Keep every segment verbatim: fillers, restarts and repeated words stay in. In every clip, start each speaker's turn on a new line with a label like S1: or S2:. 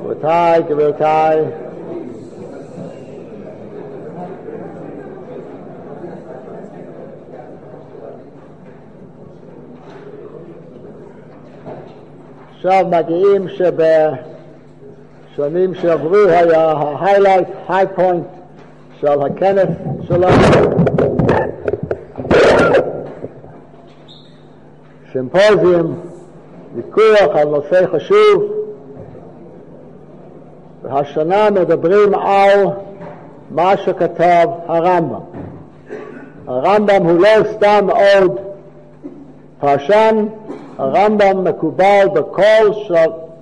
S1: רבותיי, גבירותיי, עכשיו מגיעים שבשנים שעברו היה ההיילייט, היי פוינט של הכנס שלנו, סימפוזיום, ויכוח על נושא חשוב, והשנה מדברים על מה שכתב הרמב"ם. הרמב"ם הוא לא סתם עוד פרשן, הרמב"ם מקובל בכל של...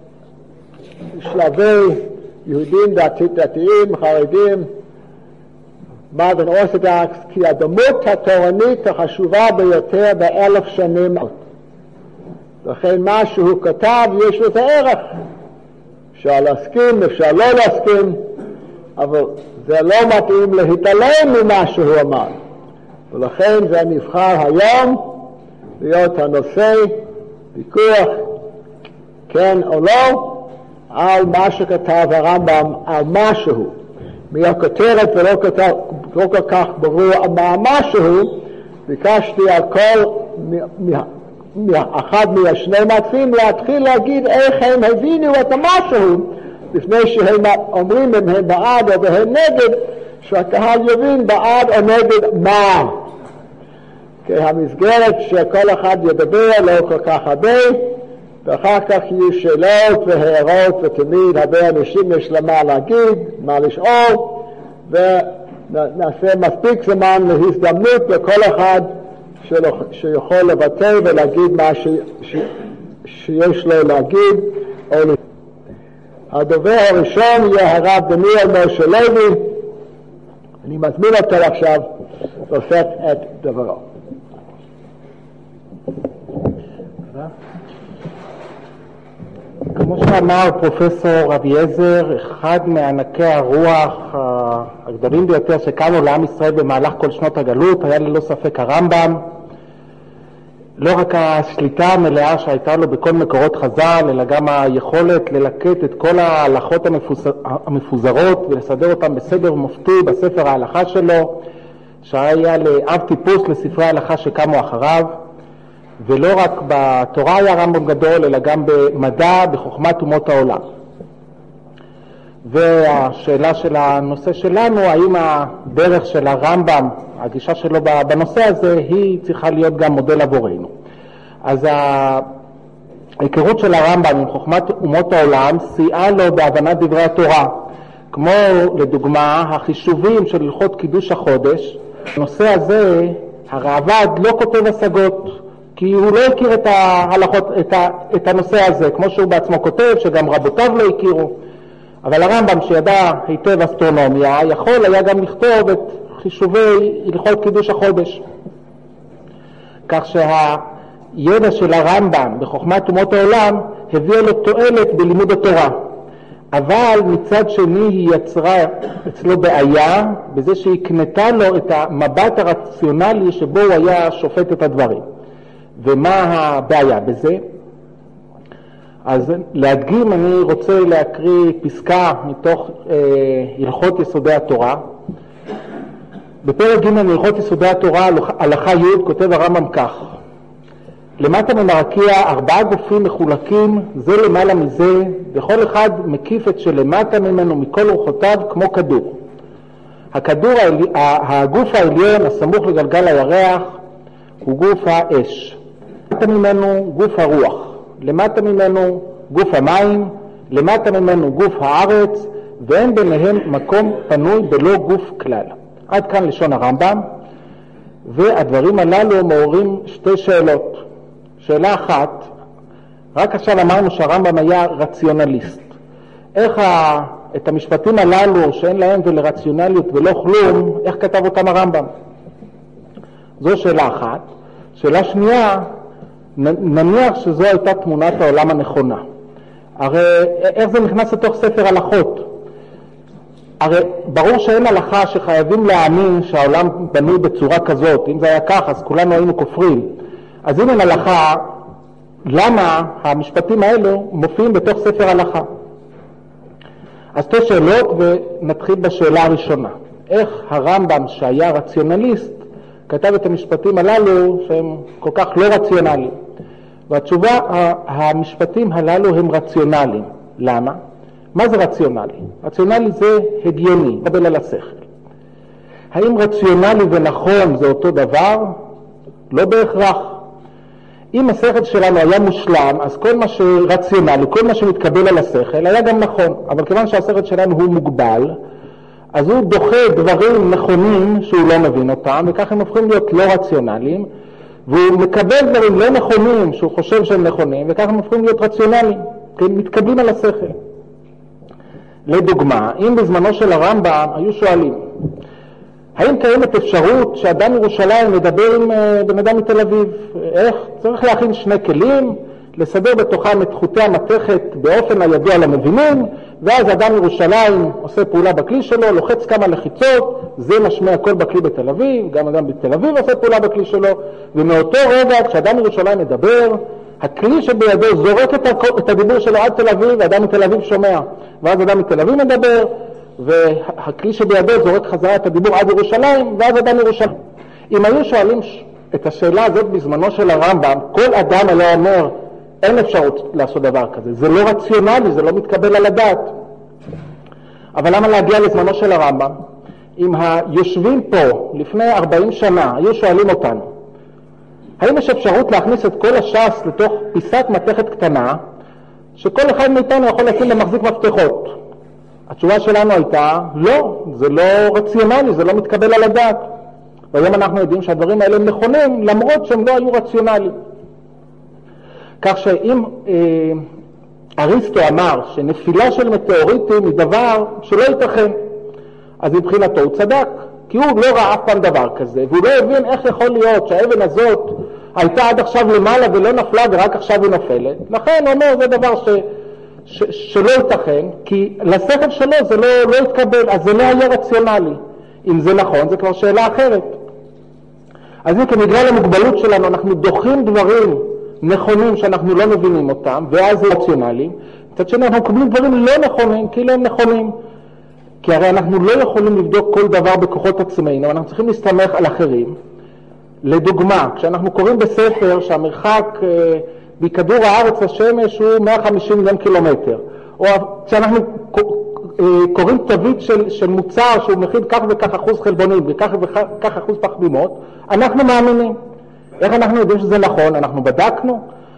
S1: שלבי יהודים דתית, דתיים, חרדים, מודרן אורתודוקס, כי הדמות התורנית החשובה ביותר באלף שנים. לכן מה שהוא כתב יש לזה ערך. אפשר להסכים, אפשר לא להסכים, אבל זה לא מתאים להתעלם ממה שהוא אמר. ולכן זה נבחר היום להיות הנושא, ויכוח, כן או לא, על מה שכתב הרמב"ם, על משהו. מהכותרת ולא כתב, לא כל כך ברור על מה משהו, ביקשתי על כל, מה, אחד מהשני מעצבים להתחיל להגיד איך הם הבינו את המשהו, לפני שהם אומרים אם הם בעד או הם נגד, שהקהל יבין בעד או נגד מה. כי המסגרת שכל אחד ידבר לא כל כך הרבה, ואחר כך יהיו שאלות והערות, ותמיד הרבה אנשים יש להם מה להגיד, מה לשאול, ונעשה מספיק זמן להזדמנות לכל אחד שיכול לבטא ולהגיד מה ש... ש... שיש לו להגיד. הדובר הראשון יהיה הרב דניאל משה לוי. אני מזמין אותו עכשיו לשאת את דברו.
S2: כמו שאמר פרופסור אביעזר, אחד מענקי הרוח הגדולים ביותר שקמו לעם ישראל במהלך כל שנות הגלות היה ללא ספק הרמב"ם. לא רק השליטה המלאה שהייתה לו בכל מקורות חז"ל, אלא גם היכולת ללקט את כל ההלכות המפוזרות ולסדר אותם בסדר מופתי בספר ההלכה שלו, שהיה לאב טיפוס לספרי ההלכה שקמו אחריו. ולא רק בתורה היה רמב"ם גדול, אלא גם במדע, בחוכמת אומות העולם. והשאלה של הנושא שלנו, האם הדרך של הרמב"ם, הגישה שלו בנושא הזה, היא צריכה להיות גם מודל עבורנו. אז ההיכרות של הרמב"ם עם חוכמת אומות העולם סייעה לו בהבנת דברי התורה, כמו לדוגמה החישובים של הלכות קידוש החודש. בנושא הזה הרעב"ד לא כותב השגות, כי הוא לא הכיר את ההלכות, את, ה, את הנושא הזה, כמו שהוא בעצמו כותב, שגם רבותיו לא הכירו. אבל הרמב"ם שידע היטב אסטרונומיה, יכול היה גם לכתוב את חישובי הלכות קידוש החודש. כך שהידע של הרמב"ם בחוכמת אומות העולם הביא לו תועלת בלימוד התורה. אבל מצד שני היא יצרה אצלו בעיה, בזה שהיא קנתה לו את המבט הרציונלי שבו הוא היה שופט את הדברים. ומה הבעיה בזה? אז להדגים אני רוצה להקריא פסקה מתוך אה, הלכות יסודי התורה. בפרק ג' הלכות יסודי התורה הלכה י' כותב הרמב"ם כך: למטה ממרקיע ארבעה גופים מחולקים זה למעלה מזה, וכל אחד מקיף את שלמטה ממנו מכל רוחותיו כמו כדור. הכדור, הגוף העליון הסמוך לגלגל הירח הוא גוף האש, למטה ממנו גוף הרוח, למטה ממנו גוף המים, למטה ממנו גוף הארץ, ואין ביניהם מקום פנוי בלא גוף כלל. עד כאן לשון הרמב"ם. והדברים הללו מעוררים שתי שאלות. שאלה אחת, רק עכשיו אמרנו שהרמב"ם היה רציונליסט. איך ה... את המשפטים הללו שאין להם ולרציונליות ולא כלום, איך כתב אותם הרמב"ם? זו שאלה אחת. שאלה שנייה, נניח שזו הייתה תמונת העולם הנכונה. הרי איך זה נכנס לתוך ספר הלכות? הרי ברור שאין הלכה שחייבים להאמין שהעולם בנוי בצורה כזאת. אם זה היה כך, אז כולנו היינו כופרים. אז אם אין הלכה, למה המשפטים האלו מופיעים בתוך ספר הלכה? אז שתי שאלות ונתחיל בשאלה הראשונה. איך הרמב"ם שהיה רציונליסט כתב את המשפטים הללו שהם כל כך לא רציונליים? והתשובה, המשפטים הללו הם רציונליים. למה? מה זה רציונלי? רציונלי זה הגיוני, קבל על השכל. האם רציונלי ונכון זה אותו דבר? לא בהכרח. אם השכל שלנו היה מושלם, אז כל מה שרציונלי, כל מה שמתקבל על השכל, היה גם נכון. אבל כיוון שהשכל שלנו הוא מוגבל, אז הוא דוחה דברים נכונים שהוא לא מבין אותם, וכך הם הופכים להיות לא רציונליים, והוא מקבל דברים לא נכונים שהוא חושב שהם נכונים, וכך הם הופכים להיות רציונליים, כי הם מתקבלים על השכל. לדוגמה, אם בזמנו של הרמב"ם היו שואלים, האם קיימת אפשרות שאדם מירושלים מדבר עם בן אדם מתל אביב? איך? צריך להכין שני כלים, לסדר בתוכם את חוטי המתכת באופן הידוע למבינים, ואז אדם מירושלים עושה פעולה בכלי שלו, לוחץ כמה לחיצות, זה משמע הכל בכלי בתל אביב, גם אדם בתל אביב עושה פעולה בכלי שלו, ומאותו רגע כשאדם מירושלים מדבר, הכלי שבידו זורק את הדיבור שלו עד תל אביב, ואדם מתל אביב שומע, ואז אדם מתל אביב מדבר, והכלי שבידו זורק חזרה את הדיבור עד ירושלים, ואז אדם ירושלים. אם היו שואלים את השאלה הזאת בזמנו של הרמב"ם, כל אדם היה אומר, אין אפשרות לעשות דבר כזה. זה לא רציונלי, זה לא מתקבל על הדעת. אבל למה להגיע לזמנו של הרמב"ם? אם היושבים פה לפני ארבעים שנה היו שואלים אותנו, האם יש אפשרות להכניס את כל הש"ס לתוך פיסת מתכת קטנה, שכל אחד מאיתנו יכול לשים במחזיק מפתחות? התשובה שלנו הייתה, לא, זה לא רציונלי, זה לא מתקבל על הדעת. והיום אנחנו יודעים שהדברים האלה הם נכונים, למרות שהם לא היו רציונליים. כך שאם אה, אריסטו אמר שנפילה של מטאוריטים היא דבר שלא ייתכן, אז מבחינתו הוא צדק, כי הוא לא ראה אף פעם דבר כזה, והוא לא הבין איך יכול להיות שהאבן הזאת הייתה עד עכשיו למעלה ולא נפלה ורק עכשיו היא נופלת. לכן הוא אומר, זה דבר ש... ש... שלא ייתכן, כי לשכל שלו זה לא, לא יתקבל, אז זה לא היה רציונלי. אם זה נכון, זה כבר שאלה אחרת. אז אם כמגלל המוגבלות שלנו אנחנו דוחים דברים נכונים שאנחנו לא מבינים אותם, ואז זה רציונלי. מצד שני אנחנו מקבלים דברים לא נכונים, כאילו הם נכונים. כי הרי אנחנו לא יכולים לבדוק כל דבר בכוחות עצמנו, אנחנו צריכים להסתמך על אחרים. לדוגמה, כשאנחנו קוראים בספר שהמרחק אה, בכדור הארץ לשמש הוא מאה וחמישים מיליון קילומטר, או כשאנחנו אה, קוראים תווית של, של מוצר שהוא מכיל כך וכך אחוז חלבונים וכך וכך אחוז פחמימות, אנחנו מאמינים. איך אנחנו יודעים שזה נכון? אנחנו בדקנו?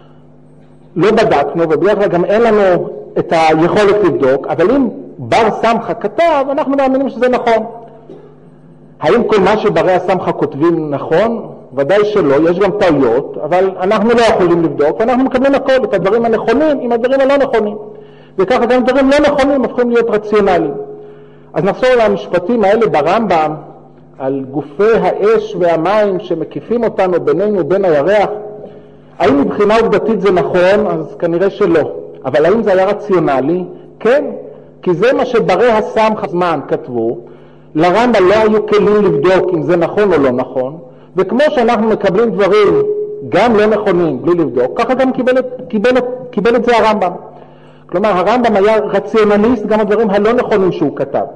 S2: לא בדקנו, ובדרך כלל גם אין לנו את היכולת לבדוק, אבל אם בר סמכה כתב, אנחנו מאמינים שזה נכון. האם כל מה שברי הסמכה כותבים נכון? ודאי שלא, יש גם טעויות, אבל אנחנו לא יכולים לבדוק, ואנחנו מקבלים הכל, את הדברים הנכונים עם הדברים הלא נכונים. וככה גם דברים לא נכונים הופכים להיות רציונליים. אז נחזור למשפטים האלה ברמב"ם, על גופי האש והמים שמקיפים אותנו בינינו ובין הירח. האם מבחינה עובדתית זה נכון? אז כנראה שלא. אבל האם זה היה רציונלי? כן, כי זה מה שברי הסמכה זמן כתבו. לרמב"ם לא היו כלים לבדוק אם זה נכון או לא נכון, וכמו שאנחנו מקבלים דברים גם לא נכונים בלי לבדוק, ככה גם קיבל את, קיבל את, קיבל את זה הרמב"ם. כלומר, הרמב"ם היה רציונליסט גם הדברים הלא נכונים שהוא כתב.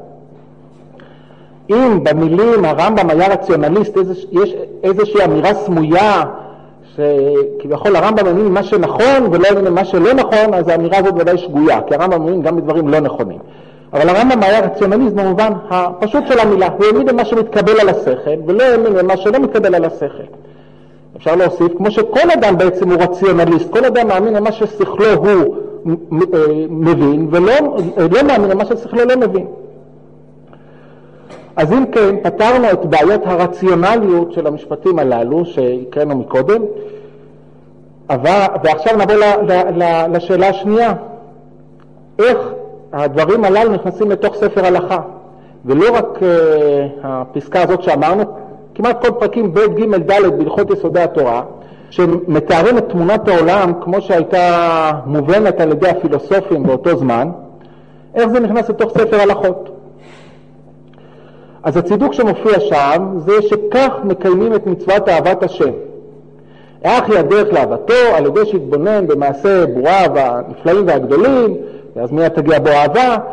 S2: אם במילים הרמב"ם היה רציונליסט, איזוש, יש איזושהי אמירה סמויה, שכביכול הרמב"ם מאמין מה שנכון ולא מאמין מה שלא נכון, אז האמירה הזאת ודאי שגויה, כי הרמב"ם מאמין גם בדברים לא נכונים. אבל הרמב"ם היה רציונליסט במובן הפשוט של המילה, הוא האמין במה שמתקבל על השכל, ולא האמין במה שלא מתקבל על השכל. אפשר להוסיף, כמו שכל אדם בעצם הוא רציונליסט, כל אדם מאמין במה ששכלו הוא מבין, ולא לא מאמין במה ששכלו לא מבין. אז אם כן, פתרנו את בעיית הרציונליות של המשפטים הללו שהקראנו מקודם, אבל, ועכשיו נבוא ל, ל, ל, לשאלה השנייה. איך הדברים הללו נכנסים לתוך ספר הלכה? ולא רק uh, הפסקה הזאת שאמרנו, כמעט כל פרקים ב' ג' ד' בהלכות יסודי התורה, שמתארים את תמונת העולם כמו שהייתה מובנת על ידי הפילוסופים באותו זמן, איך זה נכנס לתוך ספר הלכות? אז הצידוק שמופיע שם זה שכך מקיימים את מצוות אהבת השם. איך היא הדרך לאהבתו? על ידי שהתבונן במעשה בוראיו הנפלאים והגדולים, ואז מיד תגיע בו אהבה.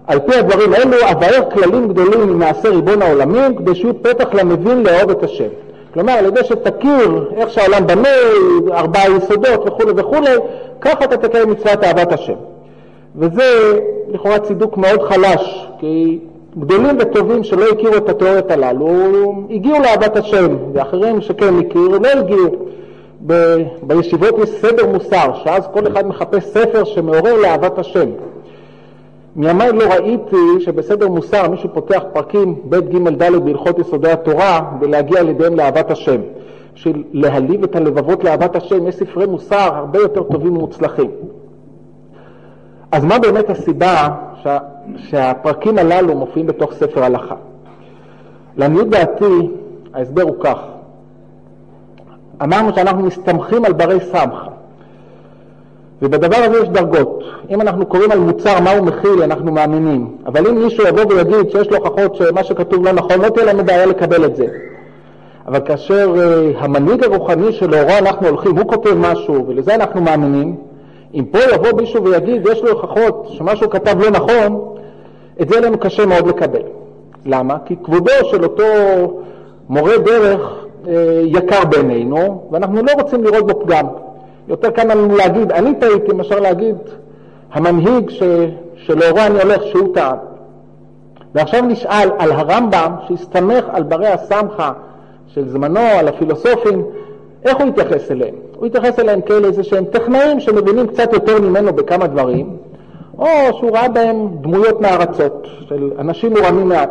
S2: על פי הדברים האלו, אבאר כללים גדולים ממעשה ריבון העולמים, כדי שיהיו פתח למבין לאהוב את השם. כלומר, על ידי שתכיר איך שהעולם בנה, ארבעה יסודות וכו' וכו', ככה אתה תקיים מצוות אהבת השם. וזה לכאורה צידוק מאוד חלש, כי גדולים וטובים שלא הכירו את התיאוריות הללו, הגיעו לאהבת השם, ואחרים שכן הכירו, לא הגיעו. ב- בישיבות יש סדר מוסר, שאז כל אחד מחפש ספר שמעורר לאהבת השם. מימיי לא ראיתי שבסדר מוסר מישהו פותח פרקים ב' ג' ד' בהלכות יסודי התורה ולהגיע לידיהם לאהבת השם. של להליב את הלבבות לאהבת השם, יש ספרי מוסר הרבה יותר טובים ומוצלחים. אז מה באמת הסיבה שה, שהפרקים הללו מופיעים בתוך ספר הלכה? לעניות דעתי, ההסבר הוא כך. אמרנו שאנחנו מסתמכים על ברי סמכה. ובדבר הזה יש דרגות. אם אנחנו קוראים על מוצר מה הוא מכיל, אנחנו מאמינים. אבל אם מישהו יבוא ויגיד שיש לו הוכחות שמה שכתוב לא נכון, לא תהיה לנו בעיה לקבל את זה. אבל כאשר uh, המנהיג הרוחני שלאורו אנחנו הולכים, הוא כותב משהו, ולזה אנחנו מאמינים, אם פה יבוא מישהו ויגיד, יש לו הוכחות שמשהו כתב לא נכון, את זה לנו קשה מאוד לקבל. למה? כי כבודו של אותו מורה דרך uh, יקר בינינו, ואנחנו לא רוצים לראות בו פגם. יותר כאן לנו להגיד, אני טעיתי, מאשר להגיד, המנהיג ש... שלאורו אני הולך שהוא טעה. ועכשיו נשאל על הרמב"ם, שהסתמך על ברי הסמכה של זמנו, על הפילוסופים, איך הוא התייחס אליהם? הוא התייחס אליהם כאלה איזה שהם טכנאים שמבינים קצת יותר ממנו בכמה דברים, או שהוא ראה בהם דמויות מערצות של אנשים מורמים מעט.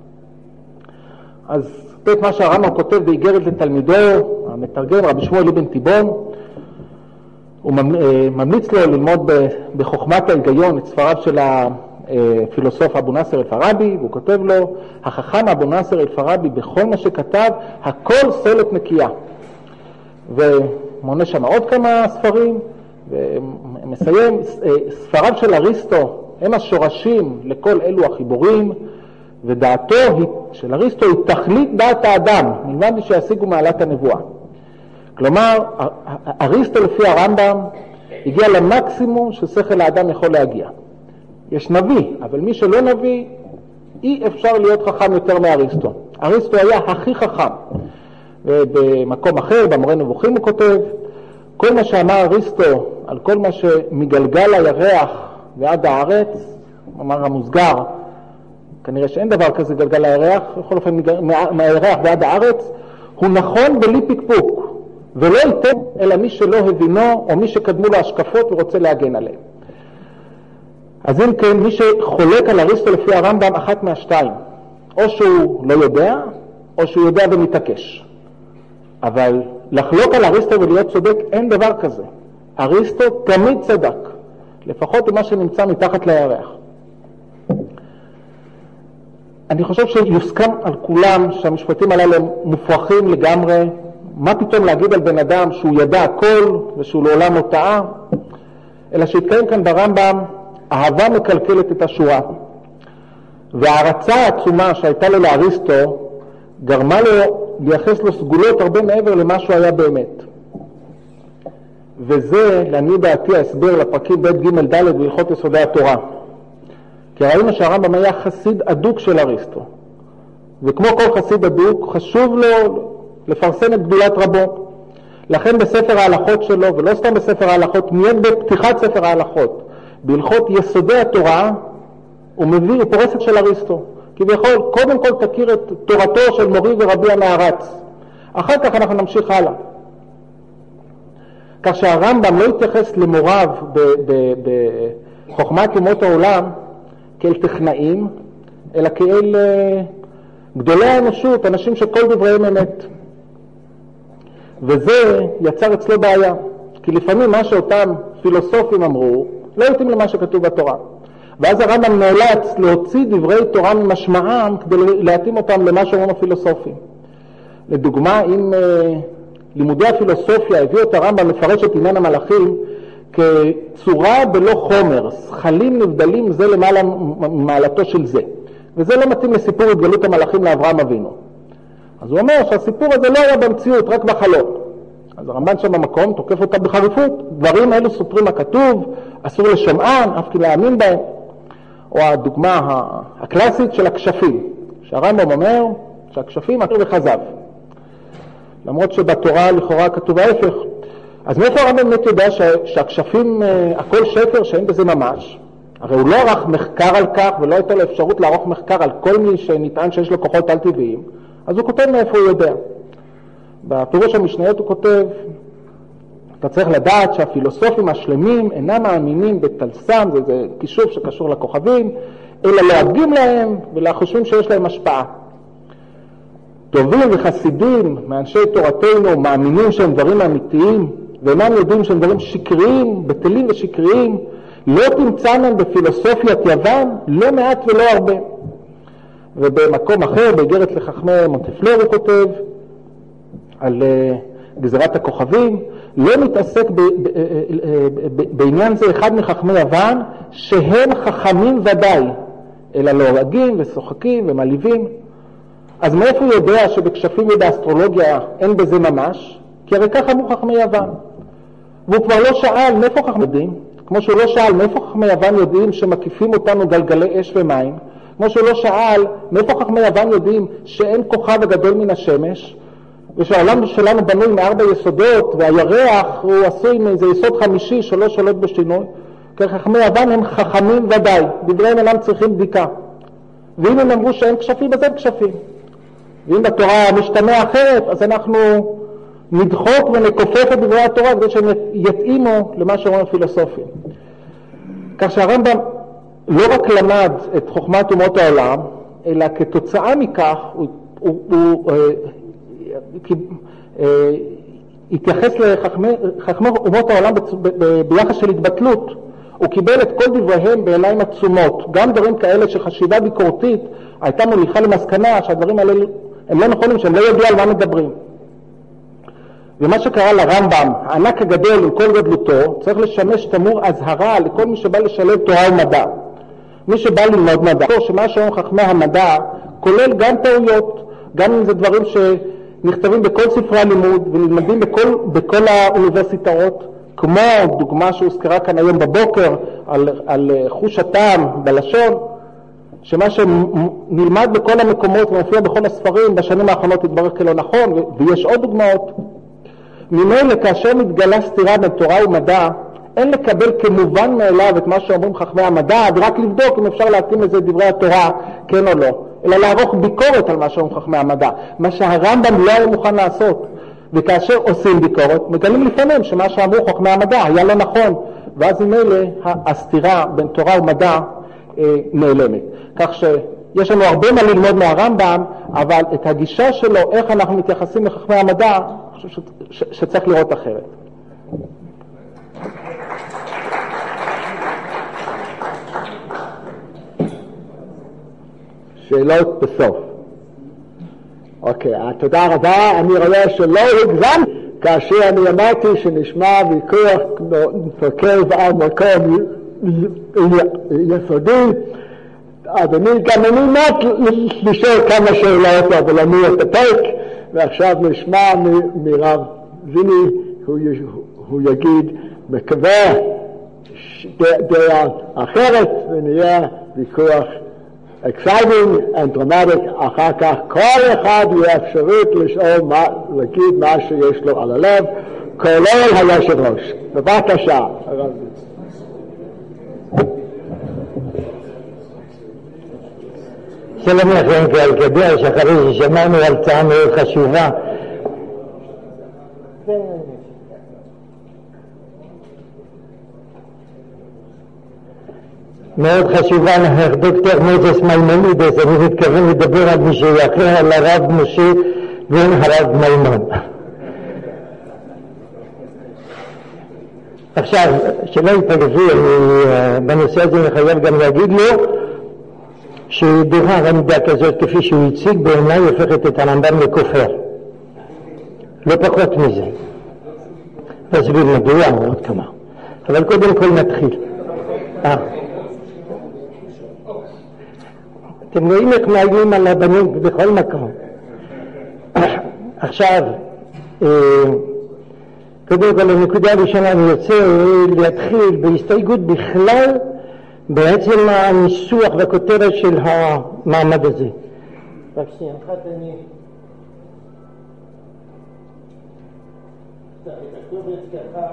S2: אז את מה שהרמב"ם כותב באיגרת לתלמידו, המתרגם רבי שמואל אבן תיבון, הוא ממליץ לו ללמוד בחוכמת ההיגיון את ספריו של הפילוסוף אבו נאסר אל-פראבי, והוא כותב לו, החכם אבו נאסר אל-פראבי בכל מה שכתב, הכל סולת נקייה. ומונה שם עוד כמה ספרים, ומסיים, ספריו של אריסטו הם השורשים לכל אלו החיבורים, ודעתו של אריסטו היא תכלית דעת האדם, מלבד שישיגו מעלת הנבואה. כלומר, אריסטו לפי הרמב"ם הגיע למקסימום ששכל האדם יכול להגיע. יש נביא, אבל מי שלא נביא, אי אפשר להיות חכם יותר מאריסטו. אריסטו היה הכי חכם. ובמקום אחר, במורה נבוכים הוא כותב, כל מה שאמר אריסטו על כל מה שמגלגל הירח ועד הארץ, אמר המוסגר, כנראה שאין דבר כזה גלגל הירח, בכל אופן מהירח ועד הארץ, הוא נכון בלי פקפוק. ולא ייתן אלא מי שלא הבינו או מי שקדמו לו השקפות ורוצה להגן עליהם. אז אם כן, מי שחולק על אריסטו לפי הרמב"ם אחת מהשתיים, או שהוא לא יודע, או שהוא יודע ומתעקש. אבל לחלוק על אריסטו ולהיות צודק, אין דבר כזה. אריסטו תמיד צדק, לפחות במה שנמצא מתחת לירח. אני חושב שיוסכם על כולם שהמשפטים הללו מופרכים לגמרי. מה פתאום להגיד על בן אדם שהוא ידע הכל ושהוא לעולם לא טעה? אלא שהתקיים כאן ברמב"ם, אהבה מקלקלת את השורה. וההרצה העצומה שהייתה לו לאריסטו, גרמה לו לייחס לו סגולות הרבה מעבר למה שהוא היה באמת. וזה, לעניות דעתי, ההסבר לפרקים ב' ג' ד' בהלכות יסודי התורה. כי ראינו שהרמב"ם היה חסיד אדוק של אריסטו. וכמו כל חסיד אדוק, חשוב לו לפרסם את גדולת רבו. לכן בספר ההלכות שלו, ולא סתם בספר ההלכות, מיד בפתיחת ספר ההלכות, בהלכות יסודי התורה, הוא מביא פורסת של אריסטו. כביכול, קודם כל תכיר את תורתו של מורי ורבי הנערץ. אחר כך אנחנו נמשיך הלאה. כך שהרמב"ם לא התייחס למוריו בחוכמת אומות העולם כאל טכנאים, אלא כאל גדולי האנושות, אנשים שכל דבריהם אמת. וזה יצר אצלו בעיה, כי לפעמים מה שאותם פילוסופים אמרו לא יתאים למה שכתוב בתורה. ואז הרמב"ם נאלץ להוציא דברי תורה ממשמעם כדי להתאים אותם למה שאומרים הפילוסופים. לדוגמה, אם uh, לימודי הפילוסופיה הביאו את הרמב"ם לפרש את עניין המלאכים כצורה בלא חומר, שכלים נבדלים זה למעלה ממעלתו של זה. וזה לא מתאים לסיפור התגלות המלאכים לאברהם אבינו. אז הוא אומר שהסיפור הזה לא היה במציאות, רק בחלום. אז הרמב"ן שם במקום תוקף אותה בחריפות. דברים האלו סותרים הכתוב, אסור לשמען, אף כי להאמין בהם. או הדוגמה הקלאסית של הכשפים, שהרמב"ם אומר שהכשפים עטו בכזב, למרות שבתורה לכאורה כתוב ההפך. אז מאיפה הרמב"ם באמת יודע שהכשפים הכל שקר, שאין בזה ממש? הרי הוא לא ערך מחקר על כך, ולא הייתה לו אפשרות לערוך מחקר על כל מי שנטען שיש לו כוחות על טבעיים, אז הוא כותב מאיפה הוא יודע. בפירוש המשניות הוא כותב, אתה צריך לדעת שהפילוסופים השלמים אינם מאמינים בתלסם, זה, זה קישוף שקשור לכוכבים, אלא להדגים להם ולחושבים שיש להם השפעה. טובים וחסידים מאנשי תורתנו מאמינים שהם דברים אמיתיים, ואינם יודעים שהם דברים שקריים, בטלים ושקריים, לא תמצאנם בפילוסופיית יוון, לא מעט ולא הרבה. ובמקום אחר, באיגרת לחכמי מונטפלר הוא כותב, על uh, גזירת הכוכבים, לא מתעסק ב- ב- ב- ב- בעניין זה אחד מחכמי יוון, שהם חכמים ודאי, אלא להורגים ושוחקים ומעליבים. אז מאיפה הוא יודע שבכשפים ובאסטרולוגיה אין בזה ממש? כי הרי כך אמרו חכמי יוון. והוא כבר לא שאל מאיפה חכמי יודעים, כמו שהוא לא שאל מאיפה חכמי יוון יודעים שמקיפים אותנו גלגלי אש ומים, כמו שהוא לא שאל מאיפה חכמי יוון יודעים שאין כוכב הגדול מן השמש, ושהעולם שלנו בנוי מארבע יסודות, והירח הוא עשוי מאיזה יסוד חמישי שלא שולט בשינוי. כי חכמי יוון הם חכמים ודאי, דבריהם אינם צריכים בדיקה. ואם הם אמרו שאין כשפים, אז אין כשפים. ואם בתורה משתנה אחרת, אז אנחנו נדחוק ונכופף את דברי התורה כדי שהם יתאימו למה שאומרים הפילוסופים. כך שהרמב"ם לא רק למד את חוכמת אומות העולם, אלא כתוצאה מכך הוא, הוא, הוא התייחס לחכמי אומות העולם ביחס של התבטלות. הוא קיבל את כל דבריהם בעיניים עצומות, גם דברים כאלה שחשיבה ביקורתית הייתה מוליכה למסקנה שהדברים האלה הם לא נכונים, שהם לא יודעו על מה מדברים. ומה שקרה לרמב"ם, הענק הגדול עם כל גדלותו, צריך לשמש תמור הזהרה לכל מי שבא לשלב תורה ומדע. מי שבא ללמוד מדע, שמה שאומרים חכמי המדע כולל גם טעויות, גם אם זה דברים שנכתבים בכל ספרי הלימוד ונלמדים בכל, בכל האוניברסיטאות, כמו דוגמה שהוזכרה כאן היום בבוקר על, על חוש הטעם בלשון, שמה שנלמד בכל המקומות ומופיע בכל הספרים בשנים האחרונות התברר כלא נכון, ויש עוד דוגמאות. ממילא כאשר מתגלה סתירה בין תורה ומדע, אין לקבל כמובן מאליו את מה שאומרים חכמי המדע, ורק לבדוק אם אפשר להתאים לזה דברי התורה, כן או לא, אלא לערוך ביקורת על מה שאומרים חכמי המדע, מה שהרמב"ם לא היה מוכן לעשות. וכאשר עושים ביקורת, מגלים לפעמים שמה שאמרו חכמי המדע היה לא נכון, ואז ממילא הסתירה בין תורה ומדע אה, נעלמת. כך שיש לנו הרבה מה ללמוד מהרמב"ם, אבל את הגישה שלו, איך אנחנו מתייחסים לחכמי המדע, אני חושב ש- ש- שצריך לראות אחרת.
S1: שאלות בסוף. אוקיי, תודה רבה. אני רואה שלא הגזם כאשר אני אמרתי שנשמע ויכוח נוקב על מקום יסודי. אדוני, גם אני מת לשאול כמה שאלות, אבל אני אתאפק, ועכשיו נשמע מרב זיני, הוא יגיד, מקווה דעה אחרת, ונהיה ויכוח exciting and dramatic. אחר כך כל אחד יהיה אפשרות לשאול, מה, להגיד מה שיש לו על הלב, כולל היושב ראש. בבקשה.
S3: שלום לכם, כעל קדש, אחרי ששמענו הרצאה מאוד חשובה. מאוד חשובה, דוקטור מוזס מימונידס, אני מתכוון לדבר על מישהו אחר, על הרב משה בן הרב מימון. עכשיו, שלא יתפגזו, בנושא הזה מחייב גם להגיד לו, שדבר עמדה כזאת כפי שהוא הציג בעיניי הופכת את הרמב"ם לכופר, לא פחות מזה. תסביר מדוע עוד כמה, אבל קודם כל נתחיל. אה. אתם רואים איך מאיימים על הבנים בכל מקום. עכשיו, קודם כל הנקודה הראשונה אני רוצה להתחיל בהסתייגות בכלל בעצם הניסוח והכותרת של המעמד הזה. רק שנייה אחת אני... את הכתובת ככה...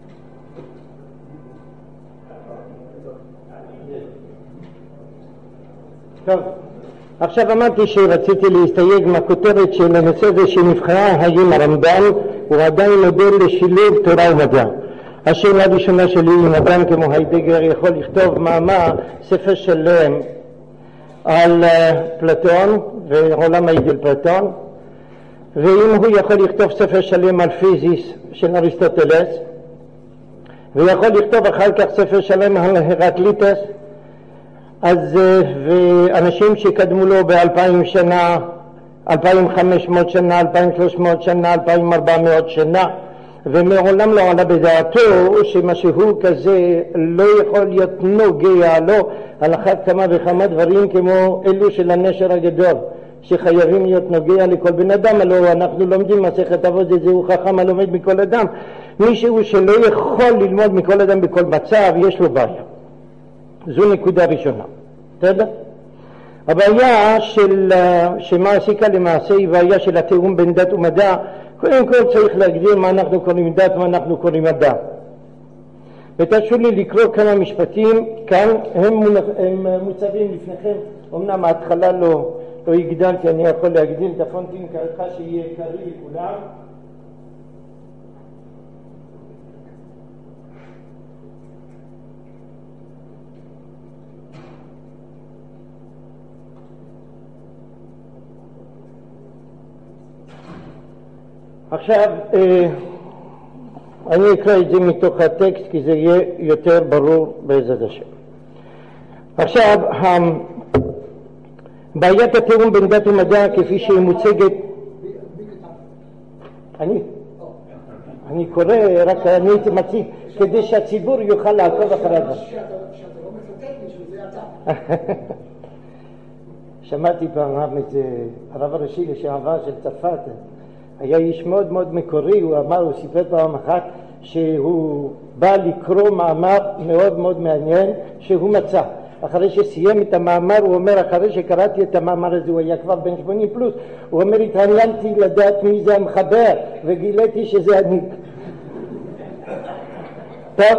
S3: טוב, עכשיו אמרתי שרציתי להסתייג מהכותרת של הנושא הזה שנבחרה, האם הרמב"ם הוא עדיין מודל לשילוב תורה ומדע. השאלה הראשונה שלי, אם אדם כמו היידגר יכול לכתוב מאמר, ספר שלם על פלטון ועולם האידאל פלטון, ואם הוא יכול לכתוב ספר שלם על פיזיס של אריסטוטלס, ויכול לכתוב אחר כך ספר שלם על הרקליטס, אז ואנשים שקדמו לו באלפיים שנה, אלפיים וחמש מאות שנה, אלפיים ושלוש מאות שנה, אלפיים וארבע מאות שנה, ומעולם לא עלה בדעתו שמשהו כזה לא יכול להיות נוגע לו על אחת כמה וכמה דברים כמו אלו של הנשר הגדול שחייבים להיות נוגע לכל בן אדם. הלוא אנחנו לומדים מסכת אבות, זהו חכם הלומד מכל אדם. מישהו שלא יכול ללמוד מכל אדם בכל מצב יש לו בעיה. זו נקודה ראשונה. תודה. הבעיה של שמעסיקה למעשה היא בעיה של התיאום בין דת ומדע. קודם כל צריך להגדיר מה אנחנו קוראים דת ומה אנחנו קוראים מדע. ותרשו לי לקרוא כמה משפטים כאן, הם, מונח, הם מוצבים לפניכם. אמנם ההתחלה לא, לא הגדלתי, אני יכול להגדיל את הפונטים ככה שיהיה קריא לכולם. עכשיו אני אקרא את זה מתוך הטקסט כי זה יהיה יותר ברור בעזרת השם. עכשיו בעיית התיאום בין דת ומדע כפי שהיא מוצגת, אני אני קורא, רק אני הייתי מציג כדי שהציבור יוכל לעקוב אחרי זה. שמעתי פעם את הרב הראשי לשעבר של צרפת, היה איש מאוד מאוד מקורי, הוא אמר, הוא סיפר פעם אחת שהוא בא לקרוא מאמר מאוד מאוד מעניין שהוא מצא. אחרי שסיים את המאמר, הוא אומר, אחרי שקראתי את המאמר הזה, הוא היה כבר בן שמונים פלוס, הוא אומר, התעניינתי לדעת מי זה המחבר, וגיליתי שזה אני. טוב,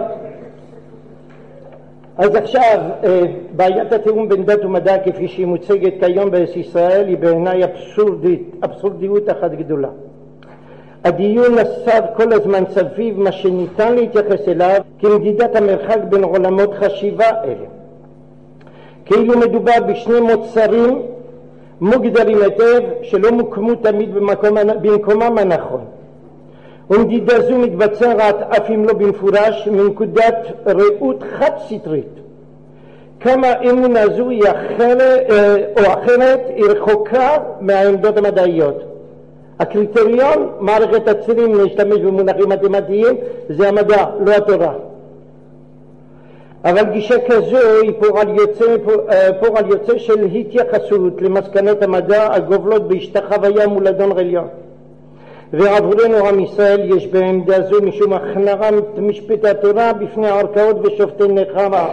S3: אז עכשיו, בעיית התיאום בין דת ומדע כפי שהיא מוצגת כיום בארץ ישראל היא בעיניי אבסורדית, אבסורדיות אחת גדולה. הדיון נסב כל הזמן סביב מה שניתן להתייחס אליו כמדידת המרחק בין עולמות חשיבה אלה. כאילו מדובר בשני מוצרים מוגדרים היטב שלא מוקמו תמיד במקום, במקומם הנכון. ומדידה זו מתבצעת אף אם לא במפורש מנקודת ראות חד סטרית. כמה אמונה זו היא אחרת, או אחרת היא רחוקה מהעמדות המדעיות. הקריטריון, מערכת הצירים להשתמש במונחים מתמטיים, זה המדע, לא התורה. אבל גישה כזו היא פועל יוצא, פועל יוצא של התייחסות למסקנות המדע הגובלות בהשתחוויה מול אדון עליון. ועבורנו עם ישראל יש בעמדה זו משום הכנעה משפטי התורה בפני הערכאות ושופטי נחמה.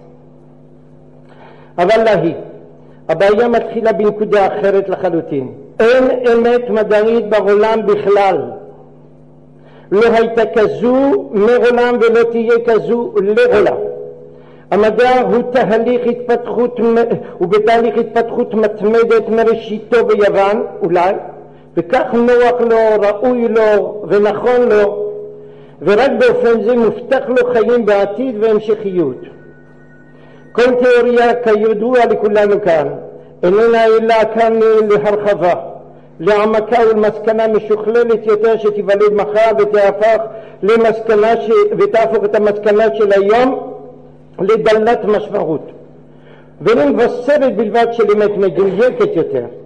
S3: אבל להי, הבעיה מתחילה בנקודה אחרת לחלוטין. אין אמת מדעית בעולם בכלל. לא הייתה כזו מעולם ולא תהיה כזו לעולם. המדע הוא תהליך התפתחות, הוא בתהליך התפתחות מתמדת מראשיתו ביוון, אולי, וכך נוח לו, ראוי לו ונכון לו, ורק באופן זה מובטח לו חיים בעתיד והמשכיות. כל תיאוריה כידוע לכולנו כאן איננה אלא כאן להרחבה, להעמקה ולמסקנה משוכללת יותר שתיוולד מחר ותהפך למסקנה ש... ותהפוך את המסקנה של היום לדלת משמעות ולמבשרת בלבד של אמת מדויקת יותר.